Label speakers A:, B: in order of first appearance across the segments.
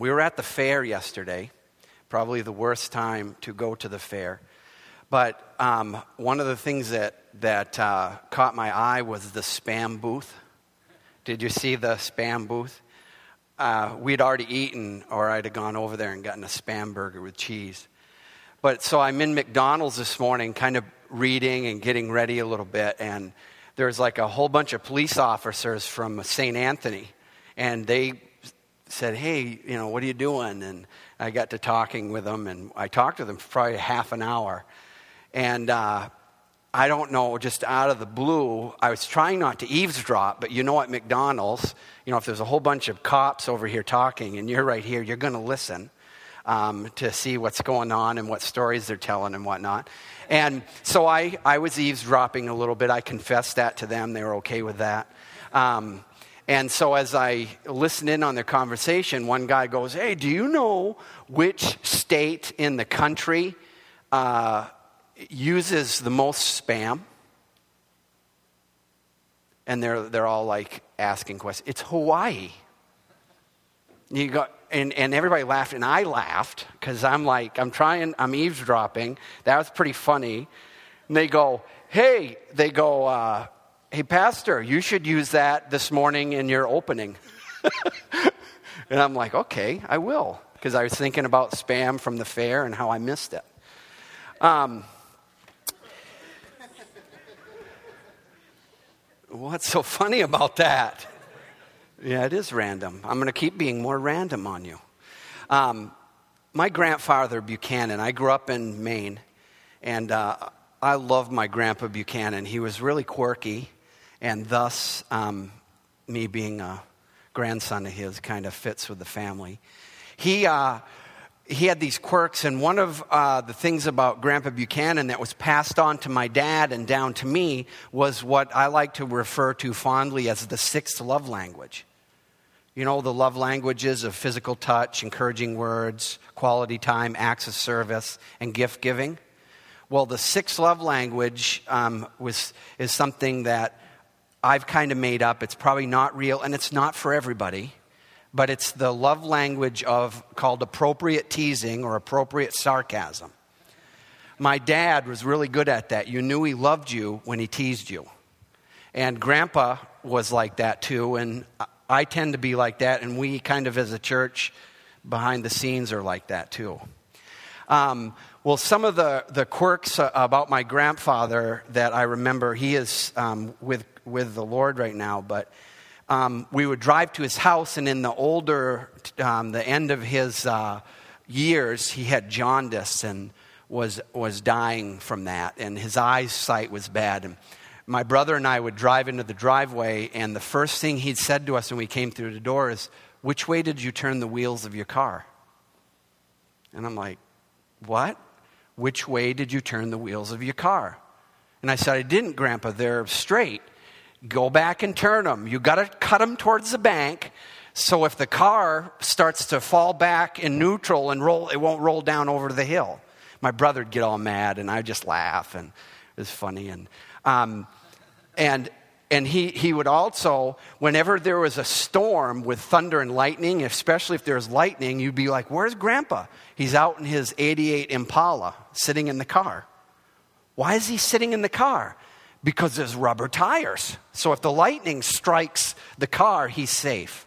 A: We were at the fair yesterday, probably the worst time to go to the fair. But one of the things that caught my eye was the Spam booth. Did you see the Spam booth? We'd already eaten, or I'd have gone over there and gotten a Spam burger with cheese. But so I'm in McDonald's this morning, kind of reading and getting ready a little bit, and there's like a whole bunch of police officers from St. Anthony, and they said, hey, what are you doing? And I got to talking with them, and I talked to them for probably half an hour. And I don't know, just out of the blue, I was trying not to eavesdrop, but at McDonald's, if there's a whole bunch of cops over here talking and you're right here, you're going to listen to see what's going on and what stories they're telling and whatnot. And so I was eavesdropping a little bit. I confessed that to them. They were okay with that. And so as I listened in on their conversation, one guy goes, hey, do you know which state in the country uses the most Spam? And they're all like asking questions. It's Hawaii. And everybody laughed, and I laughed because I'm eavesdropping. That was pretty funny. And they go, hey, Pastor, you should use that this morning in your opening. And I'm like, okay, I will, because I was thinking about Spam from the fair and how I missed it. What's so funny about that? Yeah, it is random. I'm going to keep being more random on you. My grandfather, Buchanan, I grew up in Maine, and I loved my grandpa Buchanan. He was really quirky, and thus me being a grandson of his kind of fits with the family. He had these quirks, and one of the things about Grandpa Buchanan that was passed on to my dad and down to me was what I like to refer to fondly as the sixth love language. The love languages of physical touch, encouraging words, quality time, acts of service, and gift giving. Well, the sixth love language is something that I've kind of made up. It's probably not real, and it's not for everybody. But it's the love language called appropriate teasing or appropriate sarcasm. My dad was really good at that. You knew he loved you when he teased you. And Grandpa was like that too, and I tend to be like that, and we kind of as a church behind the scenes are like that too. Well, some of the quirks about my grandfather that I remember, he is with the Lord right now, but we would drive to his house, and in the end of his years, he had jaundice and was dying from that, and his eyesight was bad. And my brother and I would drive into the driveway, and the first thing he'd said to us when we came through the door is, which way did you turn the wheels of your car? And I'm like, what? Which way did you turn the wheels of your car? And I said, I didn't, Grandpa. They're straight. Go back and turn them. You got to cut them towards the bank, so if the car starts to fall back in neutral and roll, it won't roll down over the hill. My brother'd get all mad, and I'd just laugh, and it was funny. And he would also, whenever there was a storm with thunder and lightning, especially if there's lightning, you'd be like, where's Grandpa? He's out in his 88 Impala, sitting in the car. Why is he sitting in the car? Because there's rubber tires. So if the lightning strikes the car, he's safe.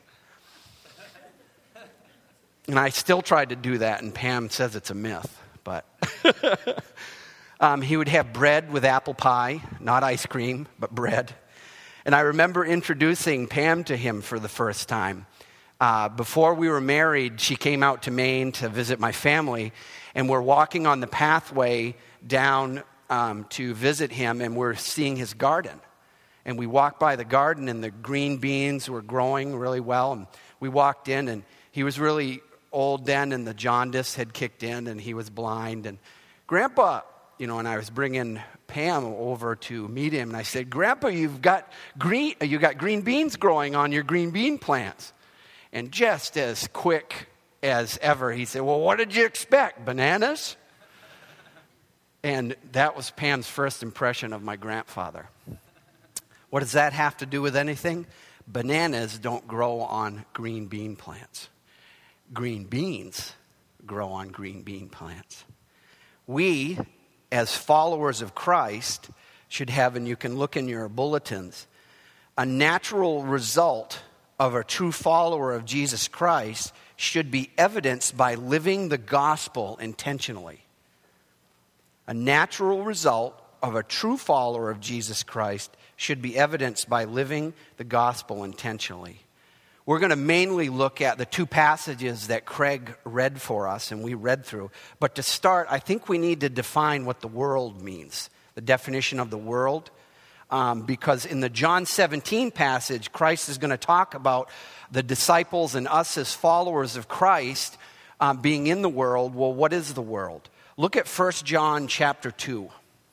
A: And I still tried to do that, and Pam says it's a myth. But he would have bread with apple pie, not ice cream, but bread. And I remember introducing Pam to him for the first time. Before we were married, she came out to Maine to visit my family, and we're walking on the pathway down to visit him, and we're seeing his garden. And we walked by the garden, and the green beans were growing really well. And we walked in, and he was really old then, and the jaundice had kicked in, and he was blind. And Grandpa, and I was bringing Pam over to meet him, and I said, Grandpa, you got green beans growing on your green bean plants. And just as quick as ever, he said, well, what did you expect, bananas? And that was Pam's first impression of my grandfather. What does that have to do with anything? Bananas don't grow on green bean plants. green beans grow on green bean plants. We, as followers of Christ, should have, and you can look in your bulletins, a natural result of a true follower of Jesus Christ should be evidenced by living the gospel intentionally. A natural result of a true follower of Jesus Christ should be evidenced by living the gospel intentionally. We're going to mainly look at the two passages that Craig read for us and we read through. But to start, I think we need to define what the world means, the definition of the world. Because in the John 17 passage, Christ is going to talk about the disciples and us as followers of Christ being in the world. Well, what is the world? Look at 1 John chapter 2.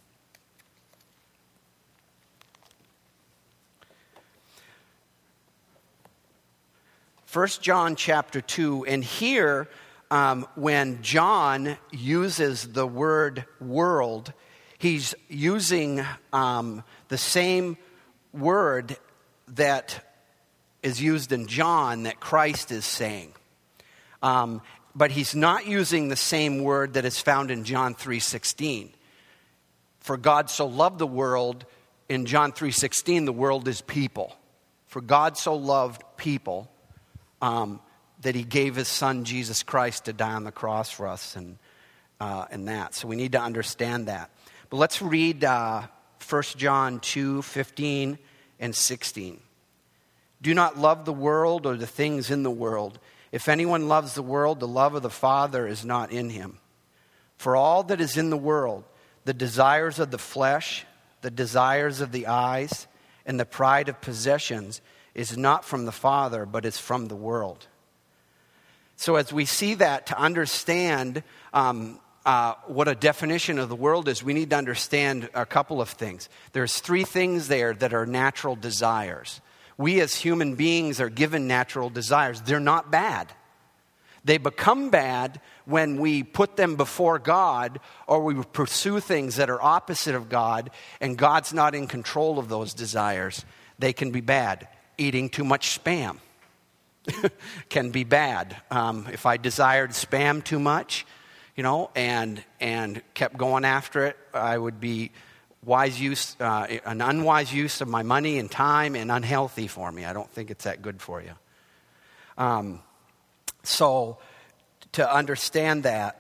A: 1 John chapter 2, and here, when John uses the word world, he's using the same word that is used in John that Christ is saying. But he's not using the same word that is found in John 3:16. For God so loved the world, in John 3:16, the world is people. For God so loved people that he gave his son Jesus Christ to die on the cross for us and that. So we need to understand that. But let's read 1 John 2:15 and 16. Do not love the world or the things in the world. If anyone loves the world, the love of the Father is not in him. For all that is in the world, the desires of the flesh, the desires of the eyes, and the pride of possessions is not from the Father, but is from the world. So as we see that, to understand what a definition of the world is, we need to understand a couple of things. There's three things there that are natural desires. We as human beings are given natural desires. They're not bad. They become bad when we put them before God or we pursue things that are opposite of God and God's not in control of those desires. They can be bad. Eating too much Spam can be bad. If I desired Spam too much, and kept going after it, I would be an unwise use of my money and time and unhealthy for me. I don't think it's that good for you. So to understand that,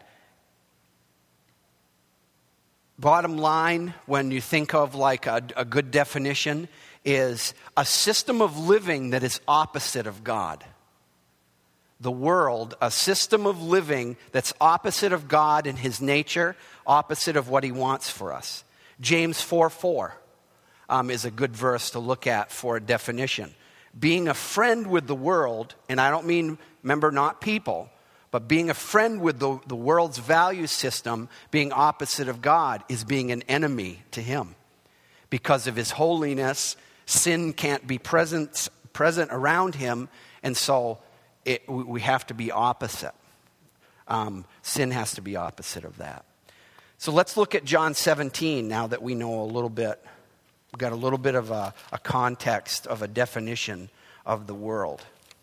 A: bottom line, when you think of like a good definition, is a system of living that is opposite of God. The world, a system of living that's opposite of God and his nature, opposite of what he wants for us. James 4:4 is a good verse to look at for a definition. Being a friend with the world, and I don't mean, remember, not people, but being a friend with the world's value system, being opposite of God, is being an enemy to him. Because of his holiness, sin can't be present around him, and so we have to be opposite. Sin has to be opposite of that. So let's look at John 17 now that we know a little bit. We've got a little bit of a context of a definition of the world.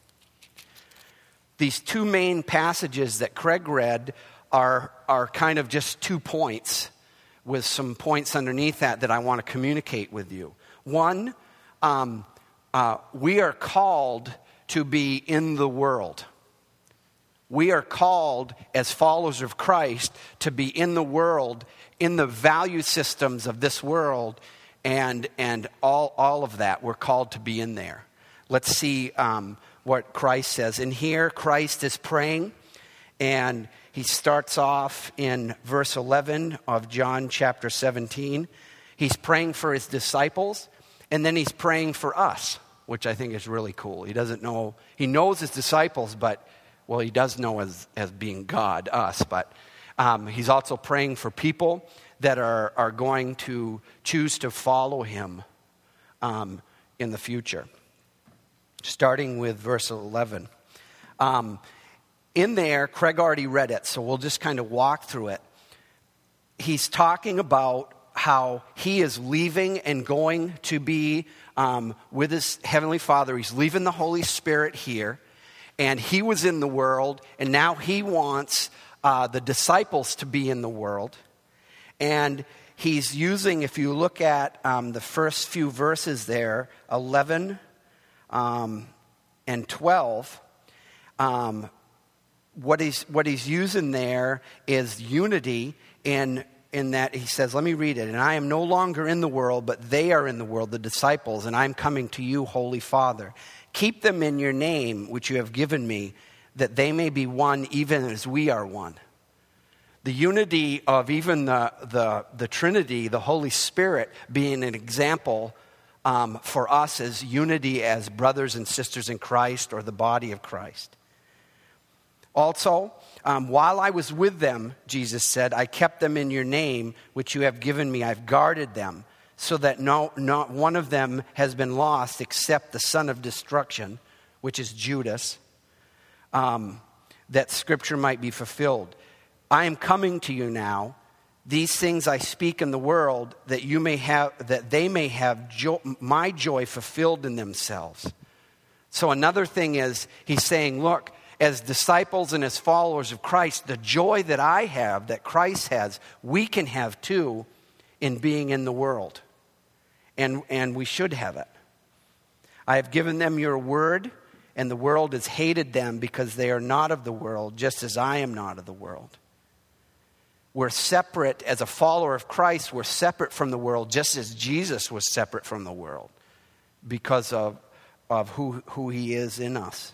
A: These two main passages that Craig read are kind of just 2 points with some points underneath that I want to communicate with you. One, we are called to be in the world. We are called as followers of Christ to be in the world, in the value systems of this world, and all of that. We're called to be in there. Let's see what Christ says. And here Christ is praying, and he starts off in verse 11 of John chapter 17. He's praying for his disciples, and then he's praying for us, which I think is really cool. He knows his disciples, but he does know as being God, us, but he's also praying for people that are going to choose to follow him in the future. Starting with verse 11. In there, Craig already read it, so we'll just kind of walk through it. He's talking about how he is leaving and going to be with his Heavenly Father. He's leaving the Holy Spirit here. And he was in the world, and now he wants the disciples to be in the world. And he's using, if you look at the first few verses there, 11 and 12, what he's using there is unity in that he says, let me read it. And I am no longer in the world, but they are in the world, the disciples, and I'm coming to you, Holy Father. Keep them in your name, which you have given me, that they may be one even as we are one. The unity of even the Trinity, the Holy Spirit, being an example for us as unity as brothers and sisters in Christ, or the body of Christ. Also, while I was with them, Jesus said, I kept them in your name, which you have given me. I've guarded them, so that not one of them has been lost except the son of destruction, which is Judas, that Scripture might be fulfilled. I am coming to you now. These things I speak in the world, that they may have my joy fulfilled in themselves. So another thing is, he's saying, look, as disciples and as followers of Christ, the joy that I have, that Christ has, we can have too in being in the world. And we should have it. I have given them your word, and the world has hated them because they are not of the world, just as I am not of the world. We're separate. As a follower of Christ, we're separate from the world, just as Jesus was separate from the world because of who he is in us.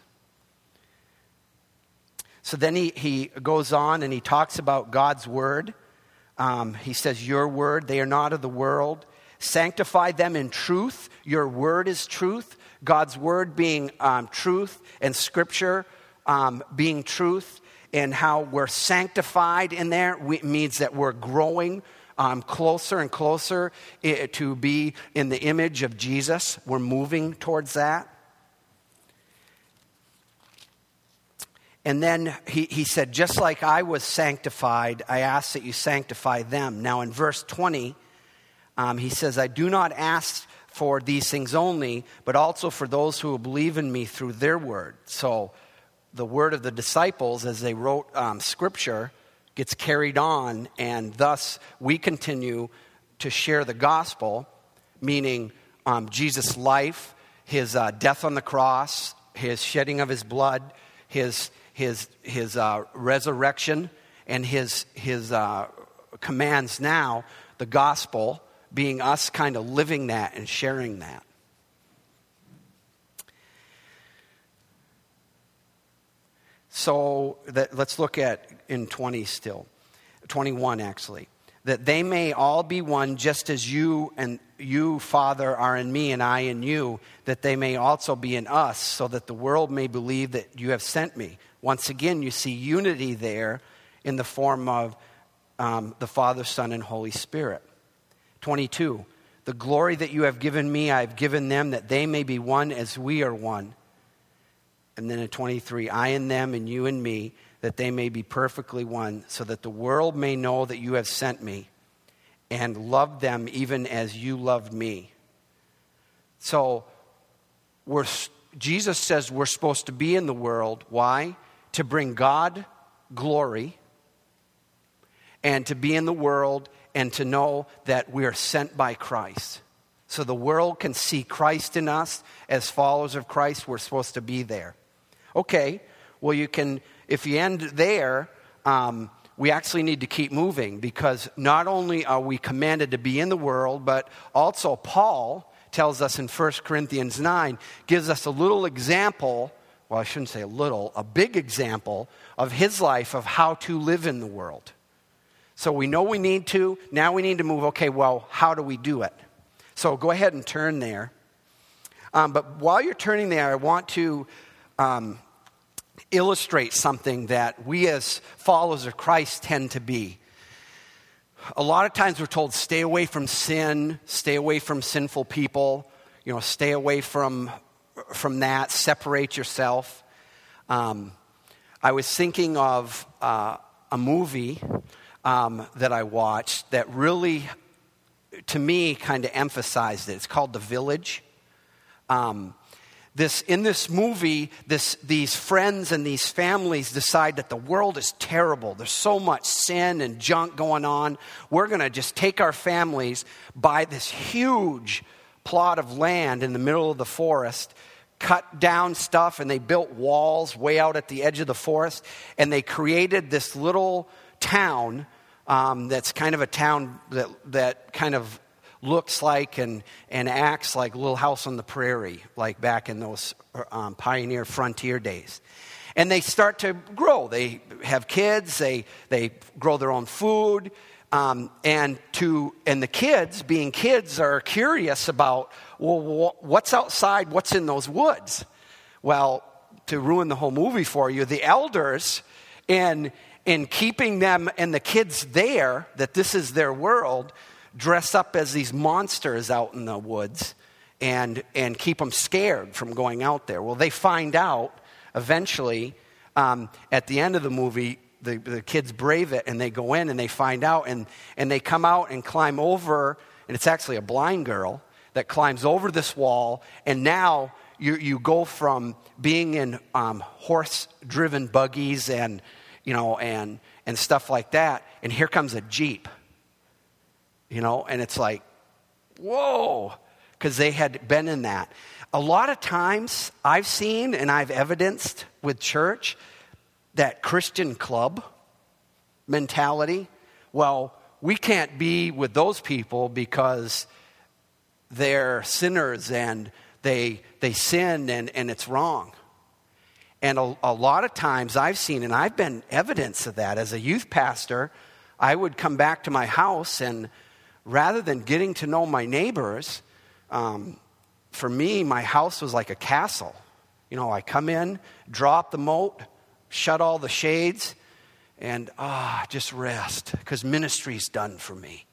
A: So then he goes on and he talks about God's word. He says, your word, they are not of the world. Sanctify them in truth. Your word is truth. God's word being truth, and Scripture being truth, and how we're sanctified in there means that we're growing closer and closer to be in the image of Jesus. We're moving towards that. And then he said, just like I was sanctified, I ask that you sanctify them. Now in verse 20, he says, I do not ask for these things only, but also for those who will believe in me through their word. So the word of the disciples, as they wrote Scripture, gets carried on, and thus we continue to share the gospel, meaning Jesus' life, his death on the cross, his shedding of his blood, his resurrection, and his commands now, the gospel, being us kind of living that and sharing that. So let's look at in 20 still, 21 actually. That they may all be one, just as you, Father, are in me and I in you, that they may also be in us, so that the world may believe that you have sent me. Once again, you see unity there in the form of the Father, Son, and Holy Spirit. 22, the glory that you have given me, I have given them, that they may be one as we are one. And then in 23, I in them and you in me, that they may be perfectly one, so that the world may know that you have sent me and loved them even as you loved me. So Jesus says we're supposed to be in the world. Why? To bring God glory, and to be in the world and to know that we are sent by Christ. So the world can see Christ in us. As followers of Christ, we're supposed to be there. Okay, well you can, if you end there, we actually need to keep moving, because not only are we commanded to be in the world, but also Paul tells us in 1 Corinthians 9, gives us a little example, well I shouldn't say a little, a big example of his life of how to live in the world. So we know we need to, now we need to move, okay, well how do we do it? So go ahead and turn there. But while you're turning there, I want to illustrate something that we as followers of Christ tend to be. A lot of times we're told, stay away from sin, stay away from sinful people, stay away from that, separate yourself. I was thinking of a movie that I watched that really, to me, kind of emphasized it. It's called The Village. In this movie, these friends and these families decide that the world is terrible. There's so much sin and junk going on. We're going to just take our families, buy this huge plot of land in the middle of the forest, cut down stuff, and they built walls way out at the edge of the forest, and they created this little town that's kind of a town that kind of looks like and acts like Little House on the Prairie, like back in those pioneer frontier days. And they start to grow. They have kids. They grow their own food. And the kids, being kids, are curious about, well, what's outside? What's in those woods? Well, to ruin the whole movie for you, the elders, in keeping them and the kids there, that this is their world, dress up as these monsters out in the woods and keep them scared from going out there. Well, they find out eventually at the end of the movie, the kids brave it and they go in and they find out and they come out and climb over, and it's actually a blind girl that climbs over this wall, and now you go from being in horse-driven buggies and stuff like that, and here comes a Jeep. And it's like, whoa, because they had been in that. A lot of times I've seen and I've evidenced with church that Christian club mentality. Well, we can't be with those people because they're sinners and they sin and it's wrong. And a lot of times I've seen, and I've been evidence of that as a youth pastor, I would come back to my house, and rather than getting to know my neighbors, for me, my house was like a castle. I come in, drop the moat, shut all the shades, and just rest, because ministry's done for me.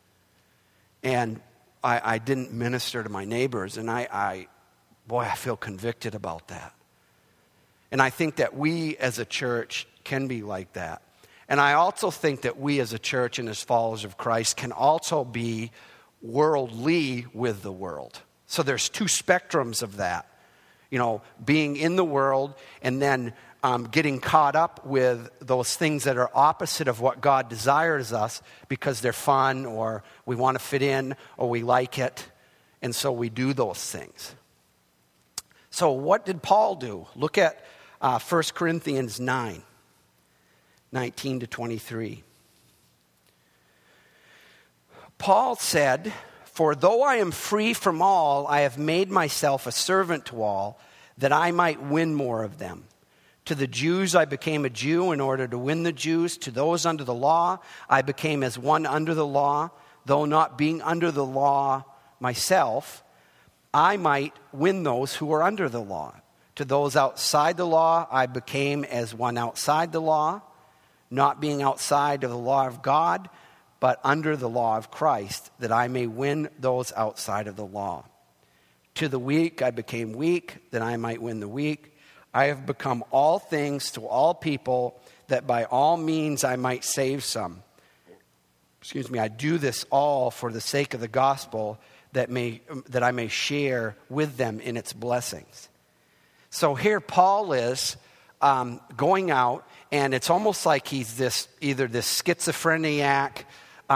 A: And I didn't minister to my neighbors, and I feel convicted about that. And I think that we as a church can be like that. And I also think that we as a church and as followers of Christ can also be worldly with the world. So there's two spectrums of that. Being in the world and then getting caught up with those things that are opposite of what God desires us because they're fun, or we want to fit in, or we like it. And so we do those things. So what did Paul do? Look at 1 Corinthians 9. 19 to 23. Paul said, "For though I am free from all, I have made myself a servant to all, that I might win more of them. To the Jews I became a Jew in order to win the Jews. To those under the law I became as one under the law, though not being under the law myself, I might win those who are under the law. To those outside the law I became as one outside the law, not being outside of the law of God, but under the law of Christ, that I may win those outside of the law. To the weak I became weak, that I might win the weak. I have become all things to all people, that by all means I might save some. I do this all for the sake of the gospel, that I may share with them in its blessings." So here Paul is going out, and it's almost like he's either this schizophrenic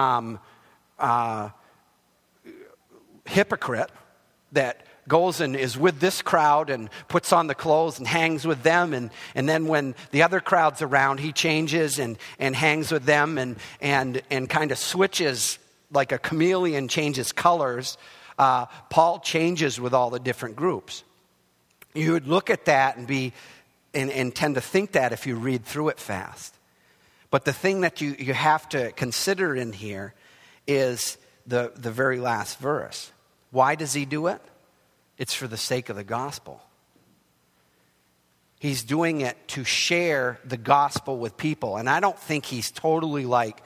A: hypocrite that goes and is with this crowd and puts on the clothes and hangs with them, and then when the other crowd's around, he changes and hangs with them and kind of switches like a chameleon changes colors. Paul changes with all the different groups. You would look at that and tend to think that if you read through it fast. But the thing that you have to consider in here is the very last verse. Why does he do it? It's for the sake of the gospel. He's doing it to share the gospel with people. And I don't think he's totally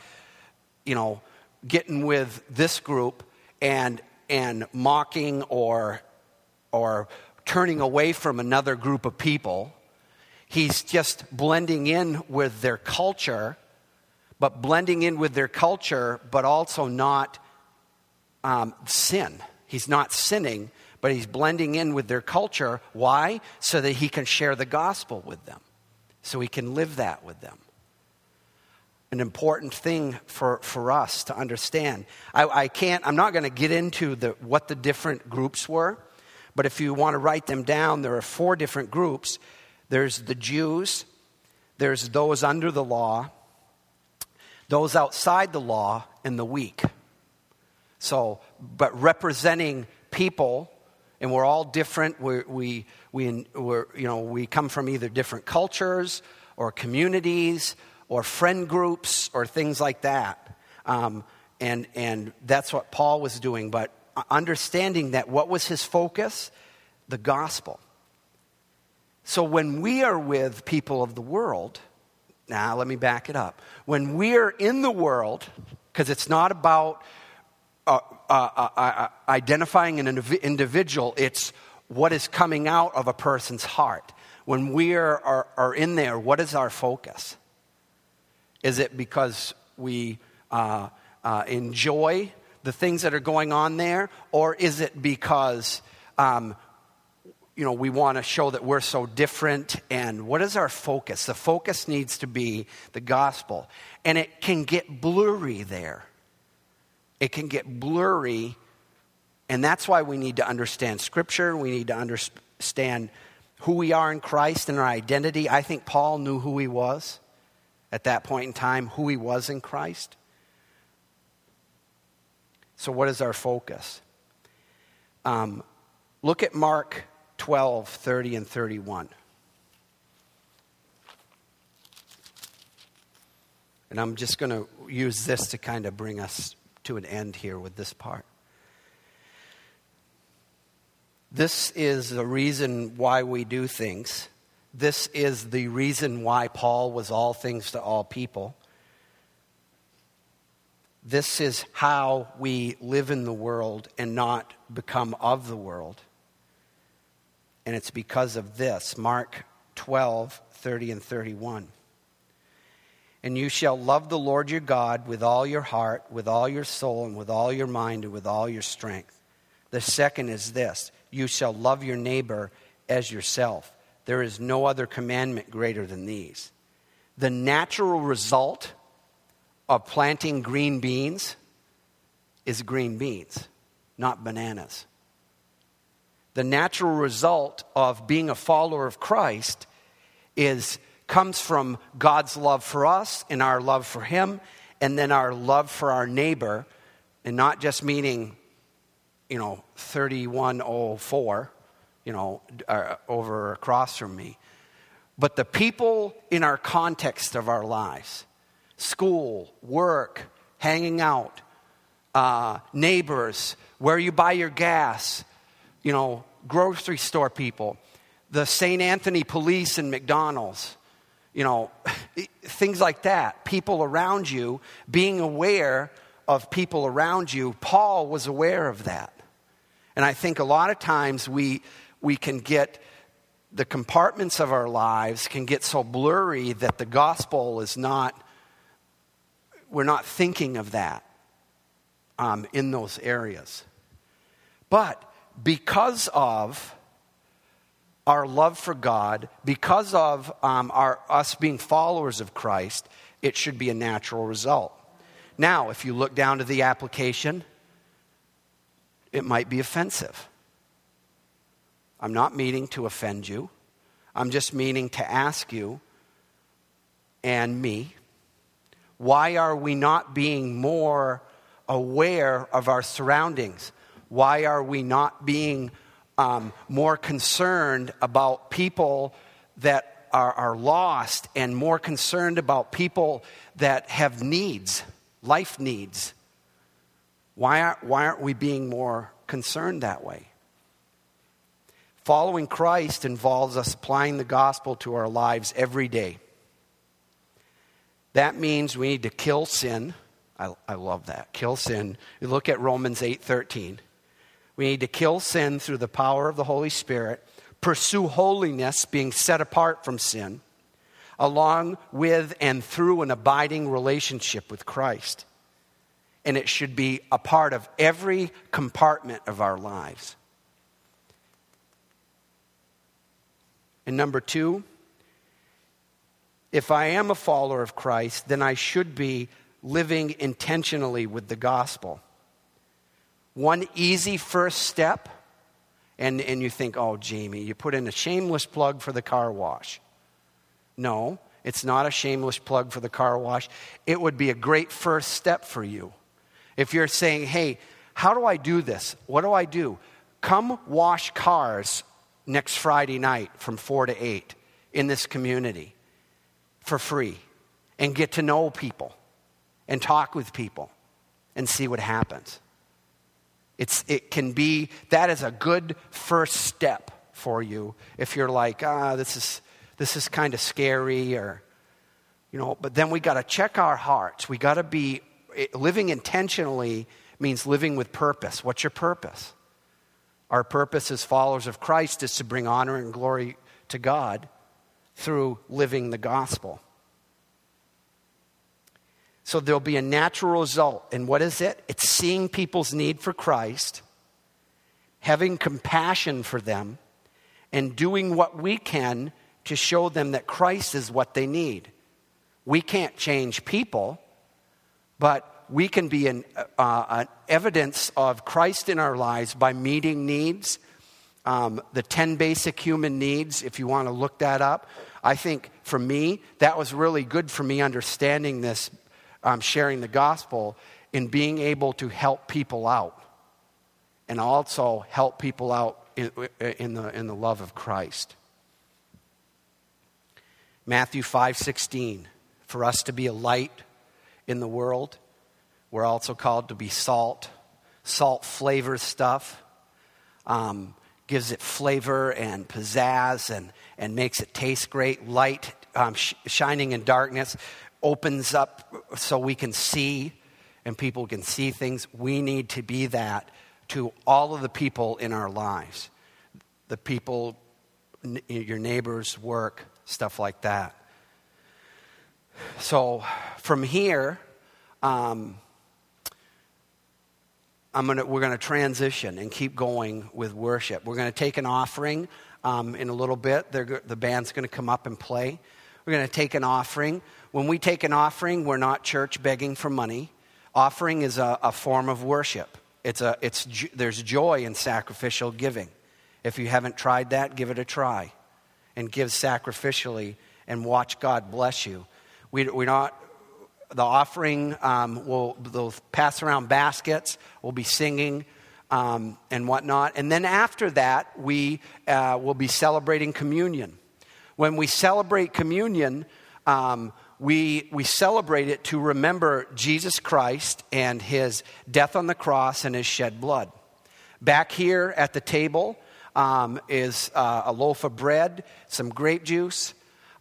A: getting with this group and mocking or turning away from another group of people. He's just blending in with their culture, but also not sin. He's not sinning, but he's blending in with their culture. Why? So that he can share the gospel with them, so he can live that with them. An important thing for us to understand. I'm not going to get into what the different groups were, but if you want to write them down, there are 4 different groups. There's the Jews, there's those under the law, those outside the law, and the weak. So, but representing people, and we're all different. We come from either different cultures or communities or friend groups or things like that. And that's what Paul was doing. But understanding that, what was his focus? The gospel. So when we are with people of the world, now let me back it up. When we're in the world, because it's not about identifying an individual, it's what is coming out of a person's heart. When we are in there, what is our focus? Is it because we enjoy the things that are going on there? Or is it because, we want to show that we're so different? And what is our focus? The focus needs to be the gospel. And it can get blurry there. It can get blurry. And that's why we need to understand Scripture. We need to understand who we are in Christ and our identity. I think Paul knew who he was at that point in time, who he was in Christ. So what is our focus? Look at Mark 12, 30 and 31. And I'm just going to use this to kind of bring us to an end here with this part. This is the reason why we do things. This is the reason why Paul was all things to all people. This is how we live in the world and not become of the world. And it's because of this. Mark 12, 30 and 31. And you shall love the Lord your God with all your heart, with all your soul, and with all your mind, and with all your strength. The second is this: you shall love your neighbor as yourself. There is no other commandment greater than these. The natural result of planting green beans is green beans, not bananas. The natural result of being a follower of Christ comes from God's love for us and our love for him, and then our love for our neighbor, and not just meaning, 3104, over across from me, but the people in our context of our lives. School, work, hanging out, neighbors, where you buy your gas, grocery store people, the St. Anthony police and McDonald's, things like that. People around you, being aware of people around you. Paul was aware of that. And I think a lot of times we can get, the compartments of our lives can get so blurry that the gospel is not, we're not thinking of that in those areas. But because of our love for God, because of us being followers of Christ, it should be a natural result. Now, if you look down to the application, it might be offensive. I'm not meaning to offend you. I'm just meaning to ask you and me, why are we not being more aware of our surroundings? Why are we not being more concerned about people that are lost, and more concerned about people that have needs, life needs? Why aren't we being more concerned that way? Following Christ involves us applying the gospel to our lives every day. That means we need to kill sin. I love that. Kill sin. You look at Romans 8:13. We need to kill sin through the power of the Holy Spirit, pursue holiness, being set apart from sin, along with and through an abiding relationship with Christ. And it should be a part of every compartment of our lives. And number 2, if I am a follower of Christ, then I should be living intentionally with the gospel. One easy first step, and you think, oh, Jamie, you put in a shameless plug for the car wash. No, it's not a shameless plug for the car wash. It would be a great first step for you. If you're saying, hey, how do I do this? What do I do? Come wash cars next Friday night from 4 to 8 in this community for free and get to know people and talk with people and see what happens. That is a good first step for you if you're like, this is kind of scary, or, but then we got to check our hearts. We got to be, living intentionally means living with purpose. What's your purpose? Our purpose as followers of Christ is to bring honor and glory to God through living the gospel. So there'll be a natural result. And what is it? It's seeing people's need for Christ, having compassion for them, and doing what we can to show them that Christ is what they need. We can't change people, but we can be an evidence of Christ in our lives by meeting needs. The 10 basic human needs, if you want to look that up. I think for me, that was really good for me understanding this, sharing the gospel, in being able to help people out. And also help people out in the love of Christ. Matthew 5:16, for us to be a light in the world. We're also called to be salt. Salt flavors stuff, gives it flavor and pizzazz and makes it taste great. Light, shining in darkness, opens up so we can see and people can see things. We need to be that to all of the people in our lives. The people, your neighbors, work, stuff like that. So from here, we're going to transition and keep going with worship. We're going to take an offering in a little bit. The band's going to come up and play. We're going to take an offering. When we take an offering, we're not church begging for money. Offering is a form of worship. There's joy in sacrificial giving. If you haven't tried that, give it a try, and give sacrificially, and watch God bless you. We're not. The offering, they'll pass around baskets. We'll be singing and whatnot. And then after that, we will be celebrating communion. When we celebrate communion, we celebrate it to remember Jesus Christ and his death on the cross and his shed blood. Back here at the table is a loaf of bread, some grape juice.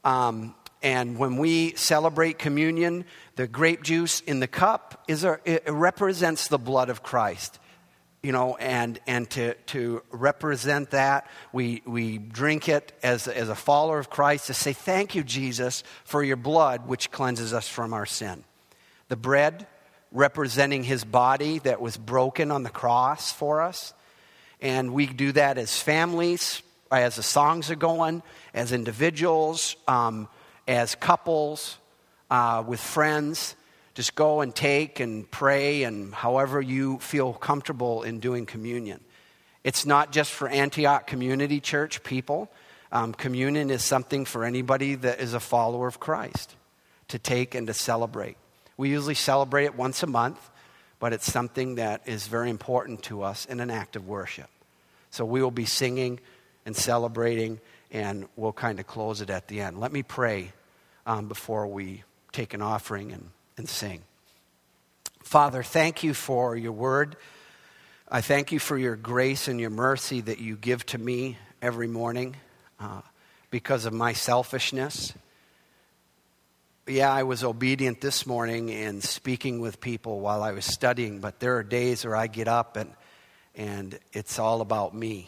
A: And when we celebrate communion, the grape juice in the cup it represents the blood of Christ, and to represent that, we drink it as a follower of Christ to say, thank you, Jesus, for your blood, which cleanses us from our sin. The bread representing his body that was broken on the cross for us. And we do that as families, as the songs are going, as individuals, as couples, with friends. Just go and take and pray, and however you feel comfortable in doing communion. It's not just for Antioch Community Church people. Communion is something for anybody that is a follower of Christ to take and to celebrate. We usually celebrate it once a month, but it's something that is very important to us in an act of worship. So we will be singing and celebrating, and we'll kind of close it at the end. Let me pray before we take an offering and sing. Father, thank you for your word. I thank you for your grace and your mercy that you give to me every morning because of my selfishness. Yeah, I was obedient this morning in speaking with people while I was studying, but there are days where I get up and it's all about me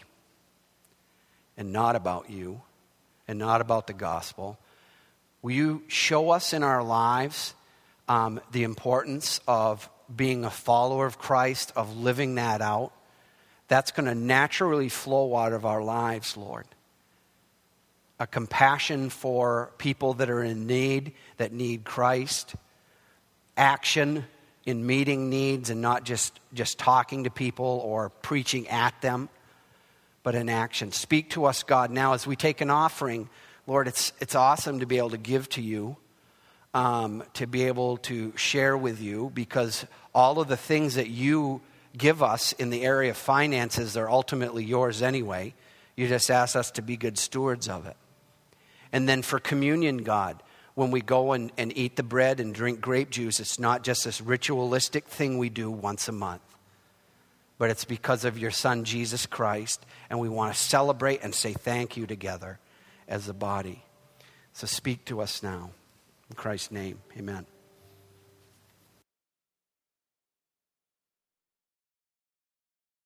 A: and not about you and not about the gospel. Will you show us in our lives the importance of being a follower of Christ, of living that out? That's going to naturally flow out of our lives, Lord. a compassion for people that are in need, that need Christ, action in meeting needs and not just talking to people or preaching at them, but in action. Speak to us, God, now as we take an offering. Lord, it's awesome to be able to give to you, to be able to share with you, because all of the things that you give us in the area of finances are ultimately yours anyway. You just ask us to be good stewards of it. And then for communion, God, when we go and eat the bread and drink grape juice, it's not just this ritualistic thing we do once a month, but it's because of your Son, Jesus Christ, and we want to celebrate and say thank you together as a body. So speak to us now. In Christ's name, amen.